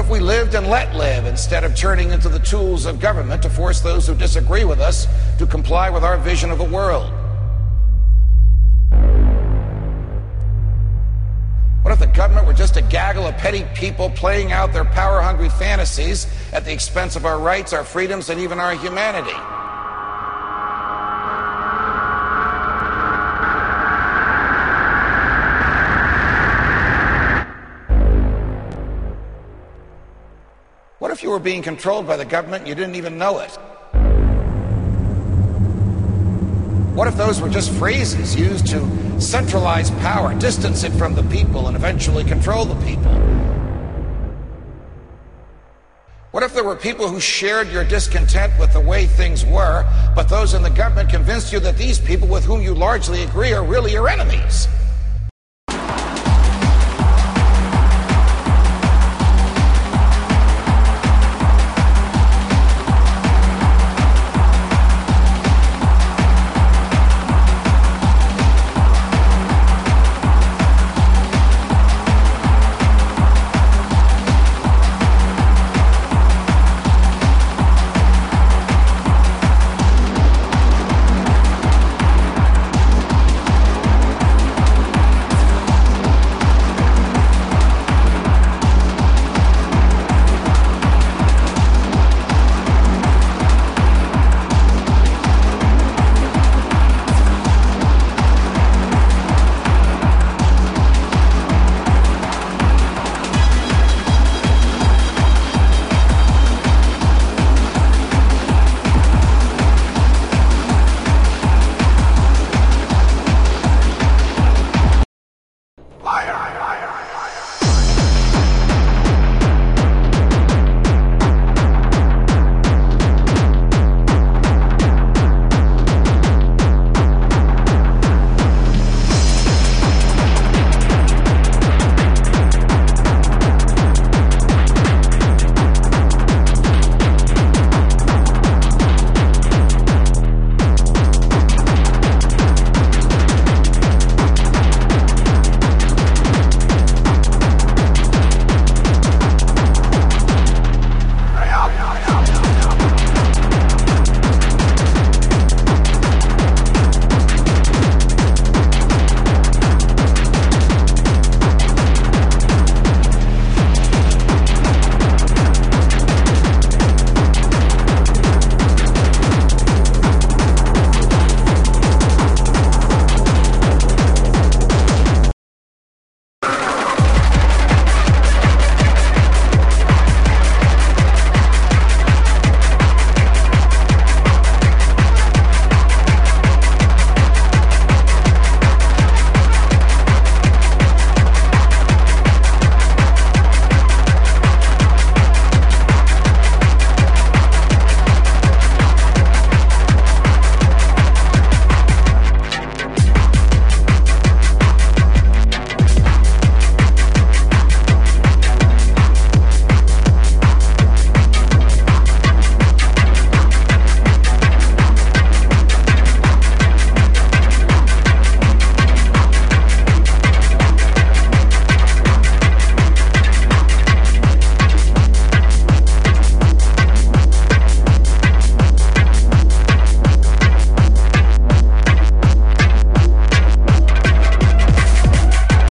if we lived and let live instead of turning into the tools of government to force those who disagree with us to comply with our vision of the world? What if the government were just a gaggle of petty people playing out their power-hungry fantasies at the expense of our rights, our freedoms, and even our humanity? What if you were being controlled by the government and you didn't even know it? What if those were just phrases used to centralize power, distance it from the people, and eventually control the people? What if there were people who shared your discontent with the way things were, but those in the government convinced you that these people with whom you largely agree are really your enemies?